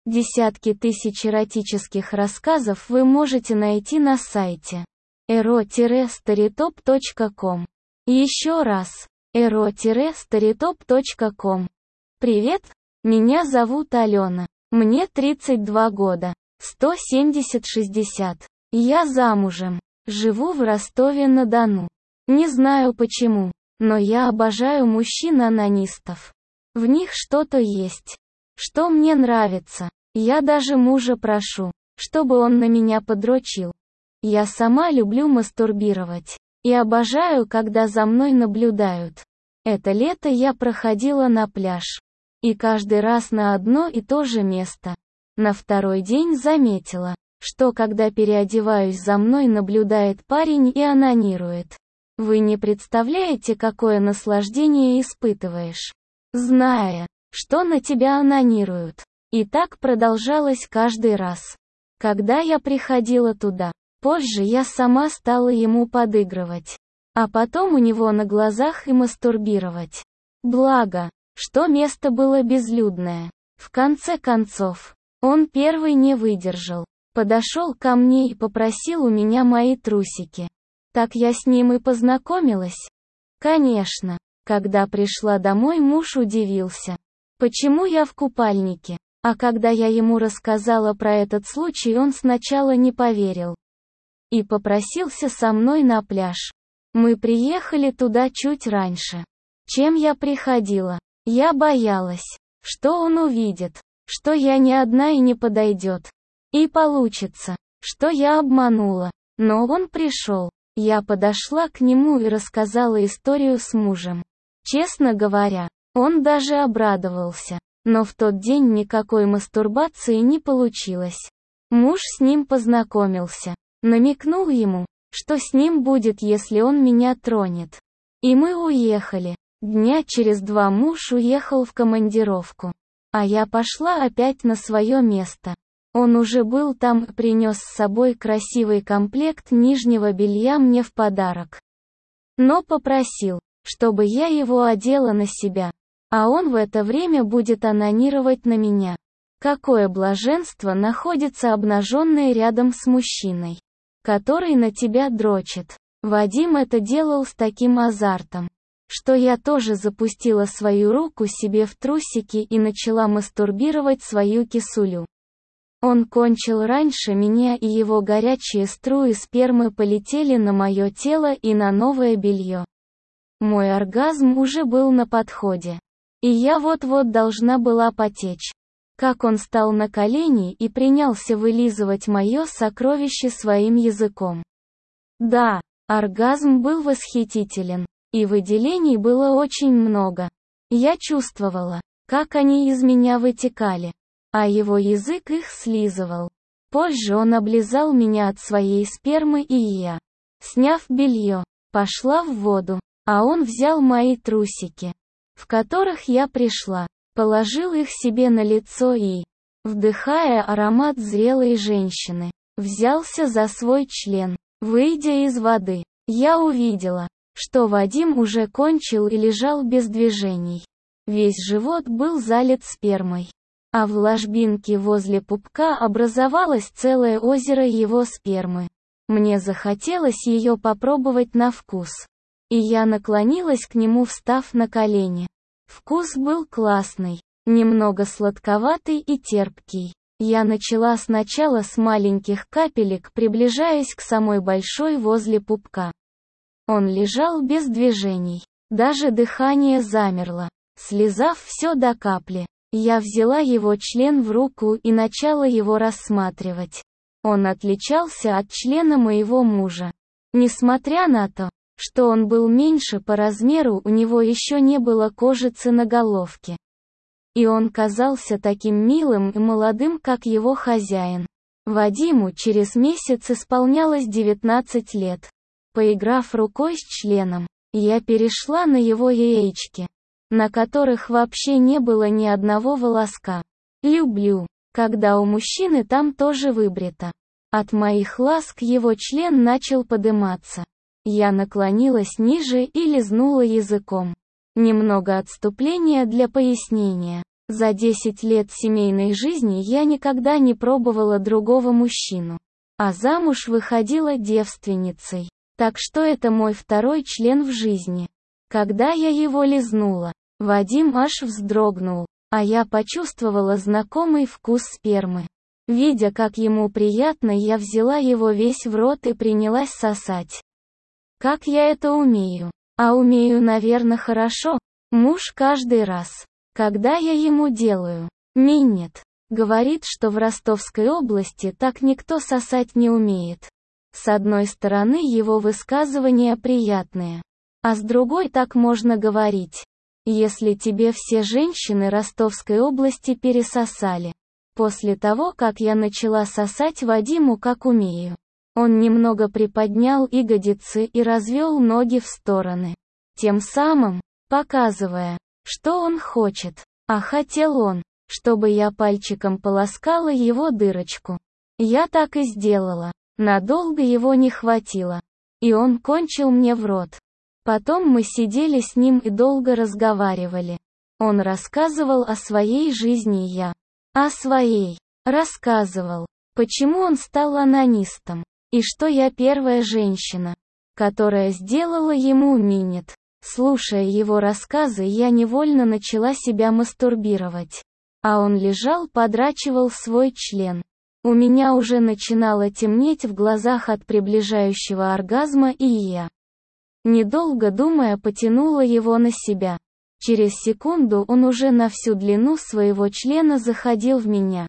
Десятки тысяч эротических рассказов вы можете найти на сайте ero-storytop.com. Еще раз, ero-storytop.com. Привет, меня зовут Алена. Мне 32 года, 170-60. Я замужем, живу в Ростове-на-Дону. Не знаю почему, но я обожаю мужчин-онанистов. В них что-то есть, что мне нравится. Я даже мужа прошу, чтобы он на меня подрочил. Я сама люблю мастурбировать. И обожаю, когда за мной наблюдают. Это лето я проходила на пляж. И каждый раз на одно и то же место. На второй день заметила, что когда переодеваюсь, за мной наблюдает парень и онанирует. Вы не представляете, какое наслаждение испытываешь, зная, что на тебя онанируют. И так продолжалось каждый раз. Когда я приходила туда, позже я сама стала ему подыгрывать. А потом у него на глазах и мастурбировать. Благо, что место было безлюдное. В конце концов, он первый не выдержал. Подошел ко мне и попросил у меня мои трусики. Так я с ним и познакомилась. Конечно, когда пришла домой, муж удивился. Почему я в купальнике? А когда я ему рассказала про этот случай, он сначала не поверил. И попросился со мной на пляж. Мы приехали туда чуть раньше, чем я приходила. Я боялась, что он увидит, что я не одна и не подойдет. И получится, что я обманула. Но он пришел. Я подошла к нему и рассказала историю с мужем. Честно говоря, он даже обрадовался. Но в тот день никакой мастурбации не получилось. Муж с ним познакомился. Намекнул ему, что с ним будет, если он меня тронет. И мы уехали. Дня через 2 муж уехал в командировку. А я пошла опять на свое место. Он уже был там и принес с собой красивый комплект нижнего белья мне в подарок. Но попросил, чтобы я его одела на себя. А он в это время будет онанировать на меня. Какое блаженство находится обнаженной рядом с мужчиной, который на тебя дрочит. Вадим это делал с таким азартом, что я тоже запустила свою руку себе в трусики и начала мастурбировать свою кисулю. Он кончил раньше меня, и его горячие струи спермы полетели на мое тело и на новое белье. Мой оргазм уже был на подходе. И я вот-вот должна была потечь. Как он стал на колени и принялся вылизывать мое сокровище своим языком. Да, оргазм был восхитителен. И выделений было очень много. Я чувствовала, как они из меня вытекали. А его язык их слизывал. Позже он облизал меня от своей спермы, и я, сняв белье, пошла в воду. А он взял мои трусики, в которых я пришла, положил их себе на лицо и, вдыхая аромат зрелой женщины, взялся за свой член. Выйдя из воды, я увидела, что Вадим уже кончил и лежал без движений. Весь живот был залит спермой. А в ложбинке возле пупка образовалось целое озеро его спермы. Мне захотелось ее попробовать на вкус. И я наклонилась к нему, встав на колени. Вкус был классный, немного сладковатый и терпкий. Я начала сначала с маленьких капелек, приближаясь к самой большой возле пупка. Он лежал без движений. Даже дыхание замерло. Слизав все до капли, я взяла его член в руку и начала его рассматривать. Он отличался от члена моего мужа. Несмотря на то, что он был меньше по размеру, у него еще не было кожицы на головке. И он казался таким милым и молодым, как его хозяин. Вадиму через месяц исполнялось 19 лет. Поиграв рукой с членом, я перешла на его яички, на которых вообще не было ни одного волоска. Люблю, когда у мужчины там тоже выбрито. От моих ласк его член начал подыматься. Я наклонилась ниже и лизнула языком. Немного отступления для пояснения. За 10 лет семейной жизни я никогда не пробовала другого мужчину. А замуж выходила девственницей. Так что это мой второй член в жизни. Когда я его лизнула, Вадим аж вздрогнул, а я почувствовала знакомый вкус спермы. Видя, как ему приятно, я взяла его весь в рот и принялась сосать. Как я это умею? А умею, наверное, хорошо. Муж каждый раз, когда я ему делаю, минет, говорит, что в Ростовской области так никто сосать не умеет. С одной стороны, его высказывания приятные, а с другой, так можно говорить. Если тебе все женщины Ростовской области пересосали. После того, как я начала сосать Вадиму как умею, он немного приподнял ягодицы и развел ноги в стороны, тем самым показывая, что он хочет. А хотел он, чтобы я пальчиком полоскала его дырочку. Я так и сделала. Надолго его не хватило. И он кончил мне в рот. Потом мы сидели с ним и долго разговаривали. Он рассказывал о своей жизни, я о своей. Рассказывал, почему он стал онанистом. И что я первая женщина, которая сделала ему минет. Слушая его рассказы, я невольно начала себя мастурбировать. А он лежал, подрачивал свой член. У меня уже начинало темнеть в глазах от приближающего оргазма, и я, недолго думая, потянула его на себя. Через секунду он уже на всю длину своего члена заходил в меня.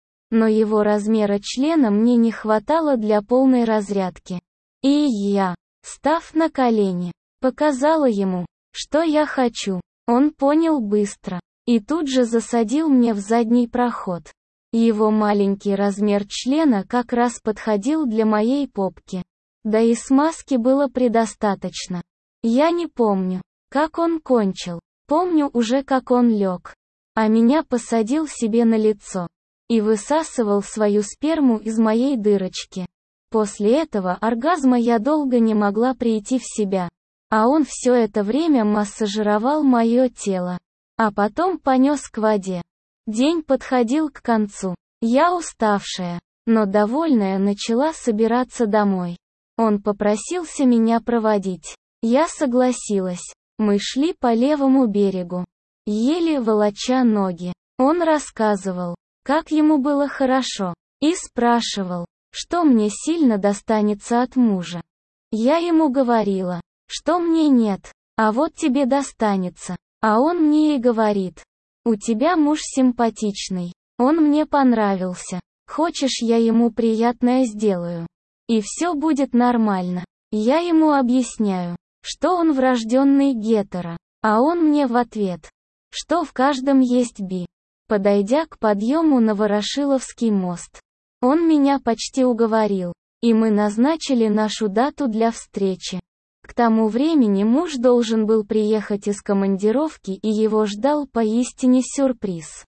Но его размера члена мне не хватало для полной разрядки. И я, став на колени, показала ему, что я хочу. Он понял быстро. И тут же засадил мне в задний проход. Его маленький размер члена как раз подходил для моей попки. Да и смазки было предостаточно. Я не помню, как он кончил. Помню уже, как он лег. А меня посадил себе на лицо. И высасывал свою сперму из моей дырочки. После этого оргазма я долго не могла прийти в себя. А он все это время массажировал мое тело. А потом понес к воде. День подходил к концу. Я уставшая, но довольная, начала собираться домой. Он попросился меня проводить. Я согласилась. Мы шли по левому берегу, еле волоча ноги. Он рассказывал, как ему было хорошо, и спрашивал, что мне сильно достанется от мужа. Я ему говорила, что мне нет, а вот тебе достанется. А он мне и говорит, у тебя муж симпатичный, он мне понравился, хочешь, я ему приятное сделаю, и все будет нормально. Я ему объясняю, что он врожденный гетеро, а он мне в ответ, что в каждом есть би. Подойдя к подъему на Ворошиловский мост, он меня почти уговорил, и мы назначили нашу дату для встречи. К тому времени муж должен был приехать из командировки, и его ждал поистине сюрприз.